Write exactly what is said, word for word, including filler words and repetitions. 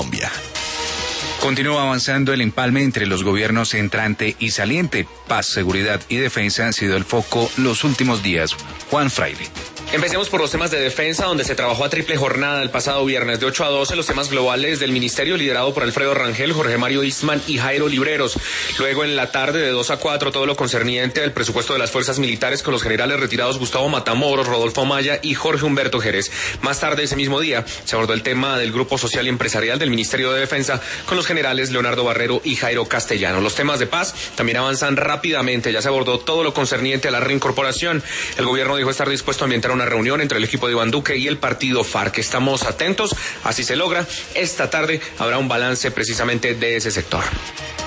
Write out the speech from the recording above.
Colombia. Continúa avanzando el empalme entre los gobiernos entrante y saliente. Paz, seguridad y defensa han sido el foco los últimos días. Juan Fraile. Empecemos por los temas de defensa, donde se trabajó a triple jornada el pasado viernes de ocho a doce, los temas globales del ministerio liderado por Alfredo Rangel, Jorge Mario Eastman y Jairo Libreros. Luego en la tarde de dos a cuatro todo lo concerniente al presupuesto de las fuerzas militares con los generales retirados Gustavo Matamoros, Rodolfo Maya y Jorge Humberto Jerez. Más tarde ese mismo día se abordó el tema del Grupo Social y Empresarial del Ministerio de Defensa con los generales Leonardo Barrero y Jairo Castellano. Los temas de paz también avanzan rápidamente, ya se abordó todo lo concerniente a la reincorporación. El gobierno dijo estar dispuesto a ambientar una reunión entre el equipo de Iván Duque y el partido FARC. Estamos atentos, así se logra. Esta tarde habrá un balance precisamente de ese sector.